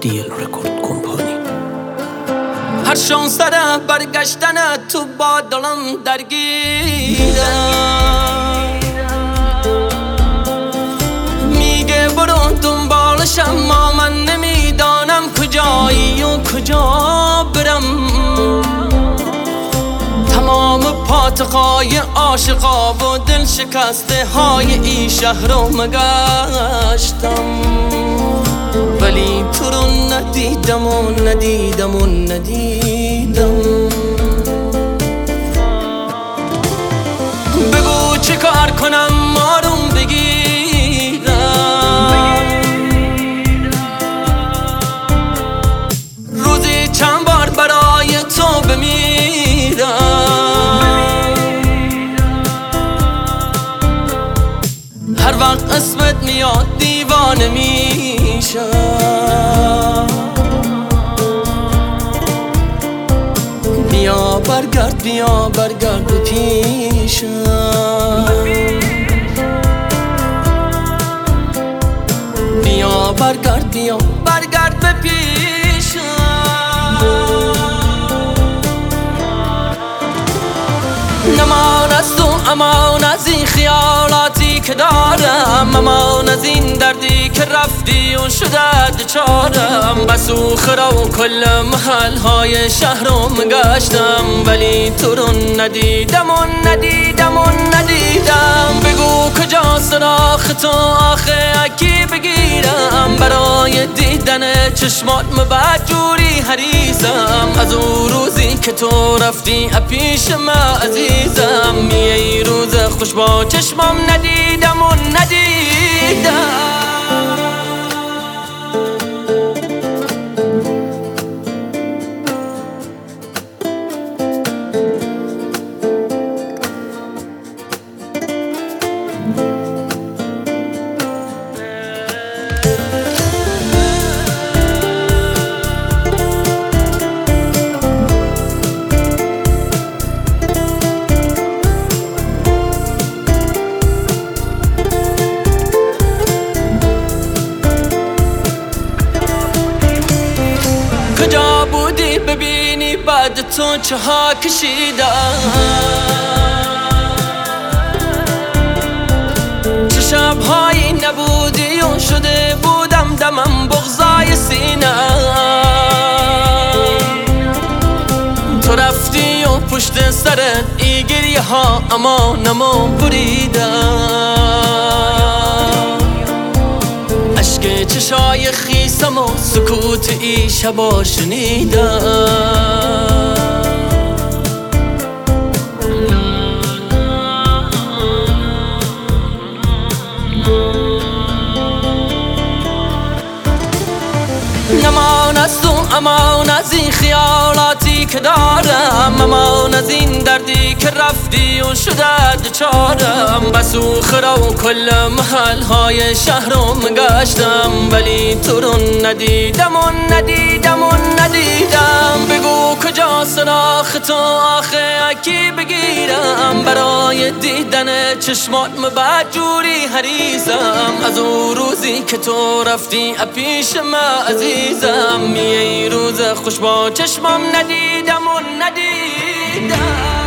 DL رکورد کمپانی. هر شانسره برگشتن تو با دلم درگیره، میگه برو دنبالش اما من نمیدانم کجایی و کجا برم. تمام پاتقای عاشقا و دل شکسته های این شهر رو مگشتم، ولی تو رو ندیدم و ندیدم و ندیدم. بگو چه کار کنم آروم بگیرم، روزی چند بار برای تو بمیرم. هر وقت اسمت میاد دیوانه میشم. بیا برگرد بیا برگرد به پیشم، بیا برگرد بیا برگرد به پیشم. نمان از تو امان از این خیالاتی که دارم، امان از این دردی که رفتی و شده دچارم. بسو خرا و کل محلهای شهر رو مگشتم، ولی تو رو ندیدم و ندیدم و ندیدم. بگو کجا سراخ تو آخه اکی بگیرم، برای دیدن چشمات بدجوری حریصم. از اون روزی که تو رفتی پیش من عزیزم، یه روز خوش با چشمام ندیدم و ندیدم. کجا بودی ببینی بعد تو چه ها کشیدم، چه شبهایی نبودی و شده بودم دمم بغضای سینه. تو رفتی و پشت سرت ای گریه ها امانمو بریدم. اشک چشای خیسم و سکوت ای شبا شنیدم. نمان از تو امان از این خیالاتی که دارم، امان از این دردی که رفتی و شده دچارم. بسو خرا و کل محلهای شهر رو مگشتم، ولی تو رو ندیدم و ندیدم و ندیدم. بگو کجا سراخ تو آخه اکی بگیرم، برای دیدن چشمات بدجوری حریصم. از اون روزی که تو رفتی پیش من عزیزم، یه روز خوش با چشمام ندیدم و ندیدم.